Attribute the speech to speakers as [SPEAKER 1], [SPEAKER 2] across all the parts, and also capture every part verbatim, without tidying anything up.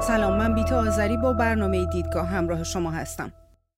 [SPEAKER 1] سلام، من بیتا آذری با برنامه دیدگاه همراه شما هستم.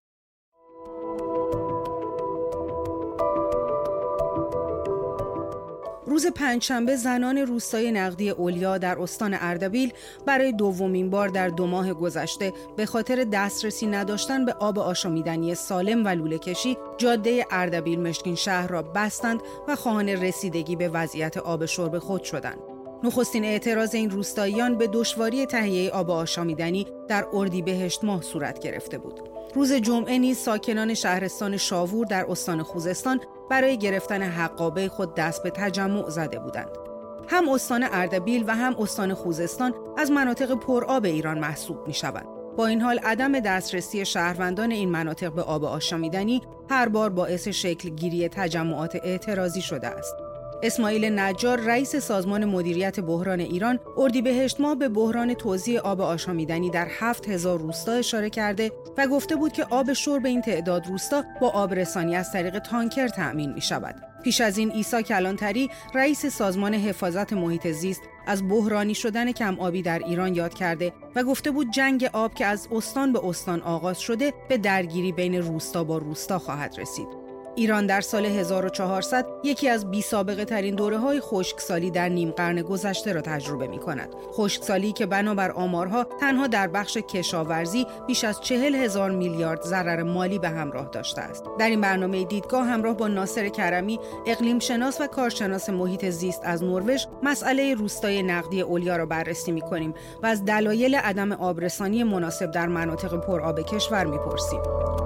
[SPEAKER 1] روز پنجشنبه زنان روستای نقدی اولیا در استان اردبیل برای دومین بار در دو ماه گذشته به خاطر دسترسی نداشتن به آب آشامیدنی سالم و لوله کشی جاده اردبیل مشکین شهر را بستند و خواهان رسیدگی به وضعیت آب شرب خود شدند. نخستین اعتراض این روستاییان به دشواری تهیه آب آشامیدنی در اردیبهشت ماه صورت گرفته بود. روز جمعه نیز ساکنان شهرستان شاوور در استان خوزستان برای گرفتن حقابه خود دست به تجمع زده بودند. هم استان اردبیل و هم استان خوزستان از مناطق پرآب ایران محسوب می‌شوند. با این حال عدم دسترسی شهروندان این مناطق به آب آشامیدنی هر بار باعث شکل گیری تجمعات اعتراضی شده است. اسماعیل نجار رئیس سازمان مدیریت بحران ایران اردیبهشت ماه به بحران توزیع آب آشامیدنی در هفت هزار روستا اشاره کرده و گفته بود که آب شرب این تعداد روستا با آبرسانی از طریق تانکر تأمین می شود. پیش از این عیسی کلانتری رئیس سازمان حفاظت محیط زیست از بحرانی شدن کم آبی در ایران یاد کرده و گفته بود جنگ آب که از استان به استان آغاز شده به درگیری بین روستا با روستا خواهد رسید. ایران در سال هزار و چهارصد یکی از بی سابقه ترین دوره‌های خشکسالی در نیم قرن گذشته را تجربه می‌کند. خشکسالی که بنابر آمارها تنها در بخش کشاورزی بیش از چهل هزار میلیارد ضرر مالی به همراه داشته است. در این برنامه دیدگاه همراه با ناصر کرمی، اقلیم شناس و کارشناس محیط زیست از نروژ، مسئله روستای نقدی اولیا را بررسی می‌کنیم و از دلایل عدم آبرسانی مناسب در مناطق پرآب کشور می‌پرسیم.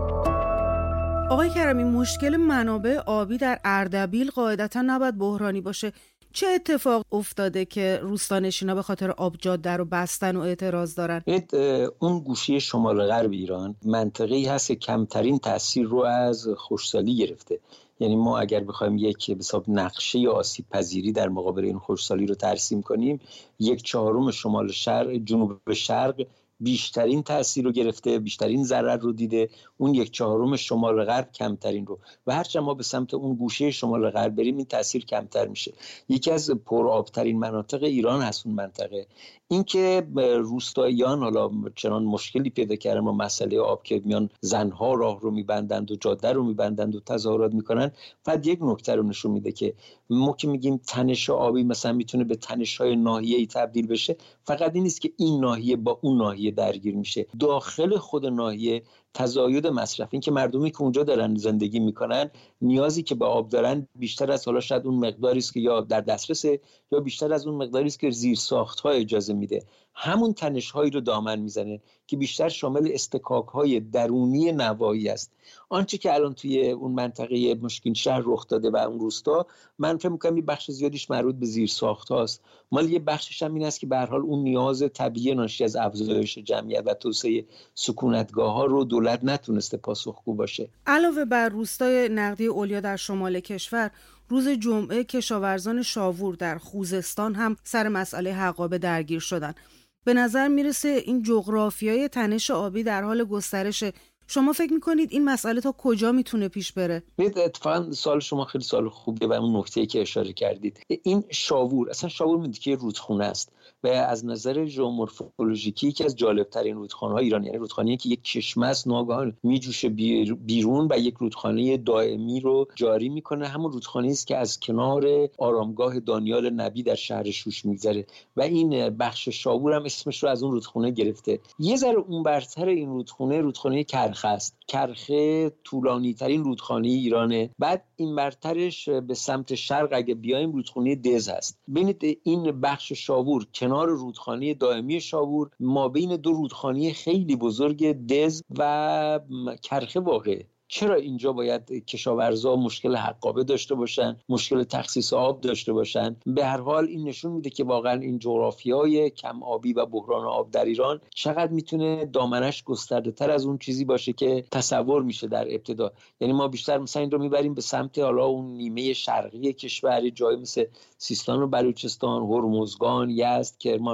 [SPEAKER 1] آقای کرمی، مشکل منابع آبی در اردبیل قاعدتا نباید بحرانی باشه. چه اتفاق افتاده که روستانشینا به خاطر آب جاده رو بستن و اعتراض دارن؟
[SPEAKER 2] اون گوشه شمال غرب ایران منطقه‌ای هست که کمترین تاثیر رو از خشکسالی گرفته. یعنی ما اگر بخوایم یک به حساب نقشه آسیب پذیری در مقابل این خشکسالی رو ترسیم کنیم، یک چهارم شمال شرق، جنوب شرق بیشترین تأثیر رو گرفته، بیشترین ضرر رو دیده، اون یک چهارم شمال غرب کمترین رو، و هرچند ما به سمت اون گوشه شمال غرب بریم این تأثیر کمتر میشه. یکی از پرآبترین مناطق ایران هست اون منطقه. این که روستاییان حالا چنان مشکلی پیدا کردن با مسئله آب که میان زنها راه رو میبندند و جاده رو میبندند و تظاهرات میکنن، فقط یک نکته رو نشون میده که ما که میگیم تنش آبی مثلا میتونه به تنش‌های ناحیه‌ای تبدیل بشه، فقط این نیست که این ناحیه با اون ناحیه درگیر میشه، داخل خود ناحیه تزاید مصرف، این که مردمی که اونجا دارن زندگی میکنن نیازی که به آب دارن بیشتر از حالا شاید اون مقداری است که یا در دسترسه یا بیشتر از اون مقداری است که زیر ساخت‌ها اجازه میده، همون تنش‌هایی رو دامن میزنه که بیشتر شامل استکاک‌های درونی نوایی است. آنچه که الان توی اون منطقه مشکین شهر رخ داده و اون روستا، من فکر می‌کنم یه بخش زیادیش مربوط به زیر ساخت‌هاست، مال یه بخشش هم این است که به هر حال اون نیاز طبیعی ناشی از افزایش جمعیت و توسعه سکونتگاه‌ها رو دولت نتونسته پاسخگو باشه.
[SPEAKER 1] علاوه بر روستای نقدی اولیا در شمال کشور، روز جمعه کشاورزان شاوور در خوزستان هم سر مسئله حقابه درگیر شدن. به نظر میرسه این جغرافیای تنش آبی در حال گسترشه. شما فکر میکنید این مسئله تا کجا میتونه پیش بره؟
[SPEAKER 2] ببینید، اتفاقا سوال شما خیلی سوال خوبیه و اون نکته‌ای که اشاره کردید، این شاوور اصلا شاوور میگه که رودخونه است و از نظر ژئومورفولوژیکی یکی از جالب‌ترین رودخانه‌های ایران، یعنی رودخانه‌ای که یک چشمه است ناگهان میجوشه بیرون و یک رودخانه دائمی رو جاری میکنه. همون رودخانه‌ای است که از کنار آرامگاه دانیال نبی در شهر شوش میگذره و این بخش شاوور هم اسمش رو از اون رودخونه گرفته. یه ذره اون برتر این رودخونه رودخانه کرخه است. کرخه طولانی ترین رودخانه ایرانه. بعد این برترش به سمت شرق اگه بیایم رودخانه دز هست. ببینید این بخش شاوور کنار رودخانه دائمی شاوور ما بین دو رودخانه خیلی بزرگ دز و کرخه واقعه. چرا اینجا باید کشاورزا مشکل حقابه داشته باشن، مشکل تخصیص آب داشته باشن؟ به هر حال این نشون میده که واقعا این جغرافیای کم آبی و بحران آب در ایران چقدر میتونه دامنش گسترده تر از اون چیزی باشه که تصور میشه در ابتدا. یعنی ما بیشتر مثلا این رو میبریم به سمت حالا اون نیمه شرقی کشور، جای مثل سیستان و بلوچستان، هرمزگان، یزد، کرمان.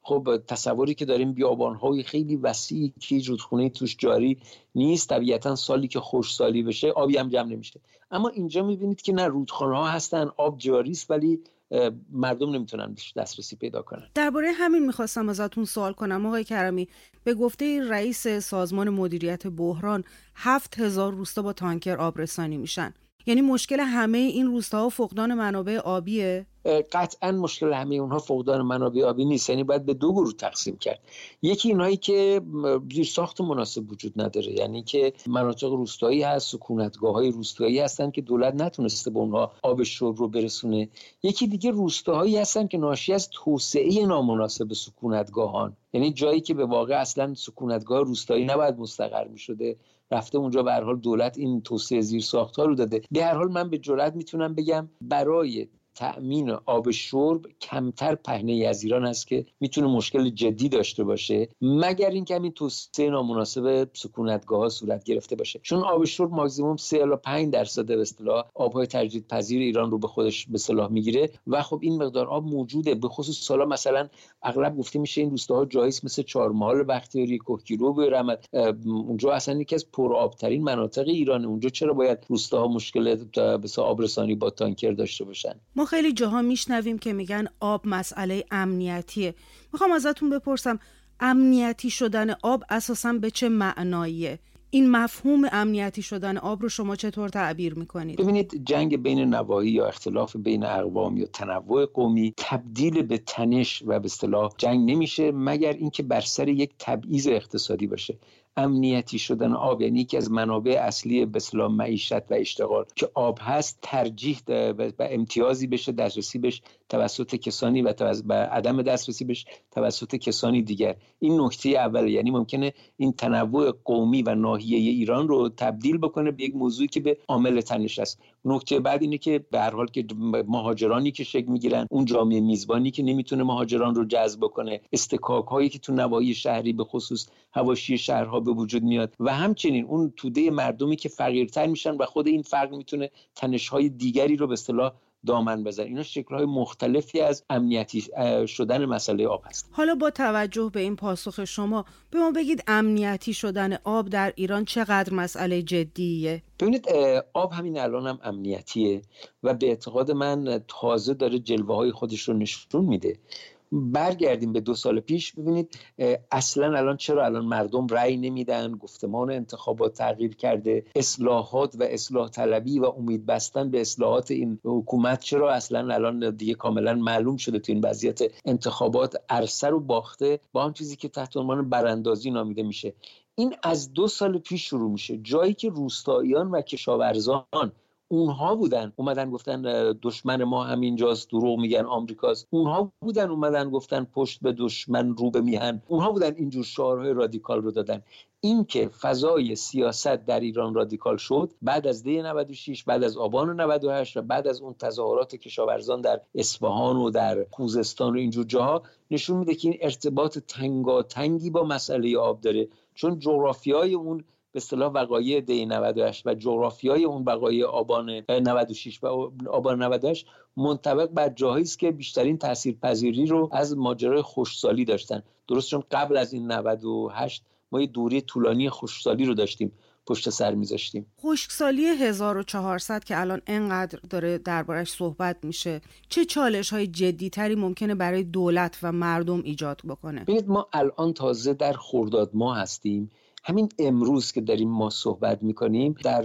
[SPEAKER 2] خب تصوری که داریم بیابان‌های خیلی وسیع که رودخونه توش جاری نیست، طبیعتاً سالی که خشکسالی بشه آبی هم جمع نمیشه. اما اینجا میبینید که نه، رودخانه‌ها هستن، آب جاری است، ولی مردم نمیتونن بهش دسترسی پیدا کنن.
[SPEAKER 1] درباره همین میخواستم ازتون سوال کنم آقای کرمی. به گفته رئیس سازمان مدیریت بحران هفت هزار روستا با تانکر آبرسانی میشن. یعنی مشکل همه این روستاها فقدان منابع آبیه؟
[SPEAKER 2] قطعا مشکل همه اونها فقدان منابع آبی نیست، یعنی باید به دو گروه تقسیم کرد. یکی اینایی که زیرساخت مناسب وجود نداره، یعنی که مناطق روستایی هست، سکونتگاه‌های روستایی هستن که دولت نتونسته به اونها آب شرب رو برسونه. یکی دیگه روستاهایی هستن که ناشی از توسعه نامناسب سکونتگاهان، یعنی جایی که به واقع اصلا سکونتگاه روستایی نباید مستقر می‌شده، رفته اونجا به هر حال دولت این توسعه زیرساخت‌ها رو داده. به هر حال من به جرئت میتونم بگم برای تأمین آب شرب کمتر پهنه از ایران است که میتونه مشکل جدی داشته باشه، مگر اینکه همین توسعه نامناسب سکونتگاه‌ها صورت گرفته باشه. چون آب شرب ماکسیمم سه الی پنج درصد به اصطلاح آب‌های تجدیدپذیر ایران رو به خودش به اصطلاح میگیره و خب این مقدار آب موجوده. به خصوص سالا مثلا اغلب گفته میشه این روستاها جاییست مثل چهارمحال بختیاری، کوهگیرو، رمت، اونجا اصلا یکی از پرآبترین مناطق ایران، اونجا چرا باید روستاها مشکل به آبرسانی با تانکر داشته باشن؟
[SPEAKER 1] ما خیلی جاها میشنویم که میگن آب مسئله امنیتیه. میخوام ازتون بپرسم امنیتی شدن آب اساساً به چه معناییه؟ این مفهوم امنیتی شدن آب رو شما چطور تعبیر میکنید؟
[SPEAKER 2] ببینید، جنگ بین نواحی یا اختلاف بین اقوام یا تنوع قومی تبدیل به تنش و به اصطلاح جنگ نمیشه مگر اینکه بر سر یک تبعیض اقتصادی باشه. امنیتی شدن آب یعنی یکی از منابع اصلی به اصطلاح معیشت و اشتغال که آب هست ترجیح و امتیازی بشه دسترسی بهش توسط کسانی و توسط عدم دسترسی بهش توسط کسانی دیگر. این نکته اول، یعنی ممکنه این تنوع قومی و ناحیه ایران رو تبدیل بکنه به یک موضوعی که به عامل تنش است. نکته بعد اینه که به هر حال که مهاجرانی که شکل میگیرن، اون جامعه میزبانی که نمیتونه مهاجران رو جذب کنه، استکاک هایی که تو نواحی شهری به خصوص حواشی شهرها به وجود میاد و همچنین اون توده مردمی که فقیرتر میشن و خود این فقر میتونه تنش‌های دیگری رو به اصطلاح دامن بزنه. اینا شکل‌های مختلفی از امنیتی شدن مسئله آب هست.
[SPEAKER 1] حالا با توجه به این پاسخ شما به ما بگید امنیتی شدن آب در ایران چقدر مسئله جدیه؟
[SPEAKER 2] ببینید، آب همین الان هم امنیتیه و به اعتقاد من تازه داره جلوه‌های خودش رو نشون میده. برگردیم به دو سال پیش، ببینید اصلا الان چرا الان مردم رأی نمیدن، گفتمان انتخابات تغییر کرده، اصلاحات و اصلاح طلبی و امید بستن به اصلاحات این حکومت چرا اصلا الان دیگه کاملا معلوم شده تو این وضعیت انتخابات عرصه رو باخته با اون چیزی که تحت عنوان براندازی نامیده میشه. این از دو سال پیش شروع میشه، جایی که روستاییان و کشاورزان اونها بودن اومدن گفتن دشمن ما همینجاست، دروغ میگن آمریکاست، اونها بودن اومدن گفتن پشت به دشمن رو به میهن، اونها بودن اینجور شعارهای رادیکال رو دادن. این که فضای سیاست در ایران رادیکال شد بعد از دی نود و شش، بعد از آبان نود و هشت و بعد از اون تظاهرات کشاورزان در اصفهان و در خوزستان و اینجور جاها، نشون میده که این ارتباط تنگاتنگی با مسئله آب داره، چون جغرافیای اون به اصطلاح وقایع دی نود و هشت و جغرافیای اون وقایع آبان نود و شش و آبان نود و هشت منطبق بر جاهایی است که بیشترین تاثیرپذیری رو از ماجرای خشکسالی داشتن. درست، چون قبل از این نود و هشت ما یه دوره طولانی خشکسالی رو داشتیم پشت سر میذاشتیم.
[SPEAKER 1] خشکسالی هزار و چهارصد که الان انقدر داره دربارش صحبت میشه، چه چالش‌های جدی‌تری ممکنه برای دولت و مردم ایجاد بکنه؟
[SPEAKER 2] ببینید، ما الان تازه در خرداد ماه هستیم. همین امروز که داریم ما صحبت میکنیم در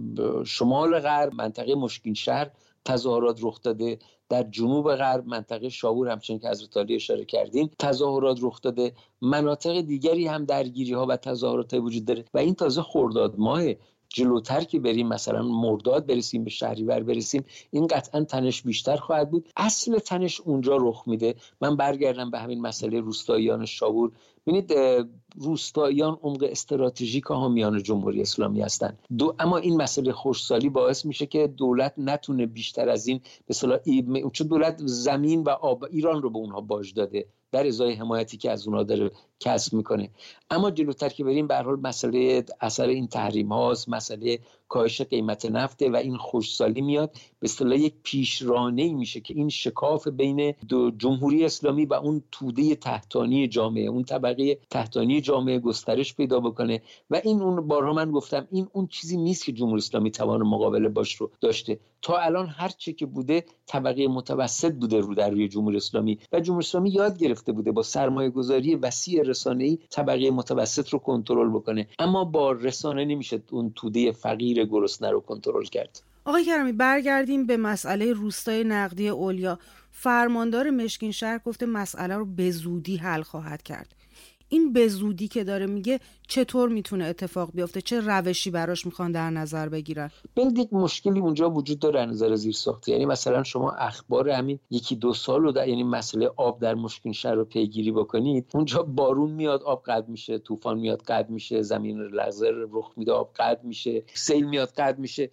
[SPEAKER 2] شمال غرب منطقه مشکین شهر تظاهرات رخ داده، در جنوب غرب منطقه شاور همچنین که حضرت علی اشاره کردین تظاهرات رخ داده، مناطق دیگری هم درگیری ها و تظاهرات وجود داره و این تازه خرداد ماه. جلوتر که بریم مثلا مرداد برسیم، به شهریور برسیم، این قطعا تنش بیشتر خواهد بود. اصل تنش اونجا رخ میده. من برگردم به همین مسئله روستاییان شاور. ببینید، روستاییان عمق استراتژیک حامیان جمهوری اسلامی هستند. دو اما این مسئله خشکسالی باعث میشه که دولت نتونه بیشتر از این به اصطلاح، چون دولت زمین و آب ایران رو به اونها باج داده در ازای حمایتی که از اونها داره کسب میکنه. اما جلوتر که بریم به هر حال مسئله اثر این تحریم هاست، مسئله کاهش قیمت نفت و این خشکسالی میاد به اصطلاح یک پیشرانه‌ای میشه که این شکاف بین دو جمهوری اسلامی و اون توده تحتانی جامعه، اون طبقه تحتانی جامعه گسترش پیدا بکنه و این اون بارها من گفتم این اون چیزی نیست که جمهوری اسلامی توان مقابله باش رو داشته. تا الان هر چه که بوده طبقه متوسط بوده رو در روی جمهوری اسلامی و جمهوری اسلامی یاد گرفته بوده با سرمایه گذاری وسیع رسانه‌ای طبقه متوسط رو کنترل بکنه، اما با رسانه نمیشه اون توده فقیر گرسنه رو کنترل کرد.
[SPEAKER 1] آقای کرمی برگردیم به مسئله روستای نقدی اولیا. فرماندار مشکین شهر گفته مسئله رو به زودی حل خواهد کرد. این به زودی که داره میگه چطور میتونه اتفاق بیفته؟ چه روشی براش میخوان در نظر بگیرن؟
[SPEAKER 2] ببینید یک مشکلی اونجا وجود داره از نظر زیرساختی. یعنی مثلا شما اخبار همین یکی دو سال رو در یعنی مسئله آب در مشکین شهر رو پیگیری بکنید، اونجا بارون میاد آب قطع میشه، طوفان میاد قطع میشه، زمین لرزه رخ میده آب قطع میشه، سیل میاد قطع میشه.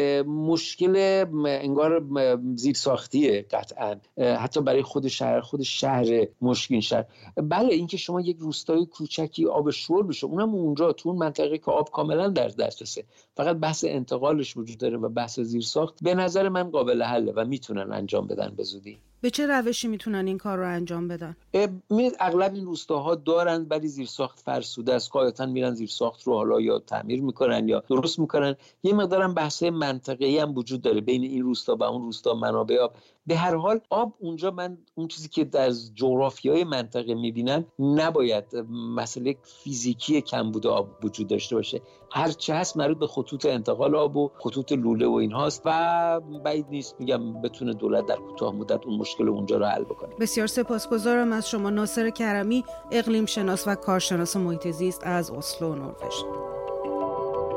[SPEAKER 2] مشکل انگار زیرساختیه قطعا، حتی برای خود شهر خود شهر مشکین شهر. بله اینکه شما یک روستای کوچکی آب شور بشه، اونم اونجا تو اون منطقه که آب کاملا در دسترسه، فقط بحث انتقالش وجود داره و بحث زیرساخت به نظر من قابل حله و میتونن انجام بدن به زودی.
[SPEAKER 1] به چه روشی میتونن این کار رو انجام بدن؟
[SPEAKER 2] اغلب این روستاها دارن ولی زیرساخت فرسوده است، قاعدتاً میرن زیرساخت رو حالا یا تعمیر میکنن یا درست میکنن. یه مقدارم بحث منطقه‌ای هم وجود داره بین این روستا و اون روستا منابع آب. به هر حال آب اونجا من اون چیزی که در جغرافیای منطقه میبینم نباید مسئله فیزیکی کمبود آب وجود داشته باشه. هر چه هست مربوط به خطوط انتقال آب و خطوط لوله و این هاست و بعید نیست میگم بتونه دولت در کوتاه مدت اون مشکل اونجا رو حل بکنه.
[SPEAKER 1] بسیار سپاسگزارم از شما ناصر کرمی، اقلیم شناس و کارشناس محیط زیست از اسلو نروژ.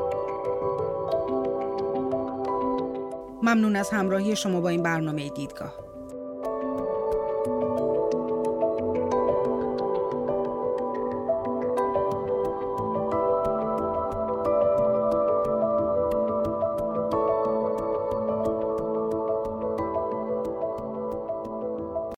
[SPEAKER 1] ممنون از همراهی شما با این برنامه دیدگاه.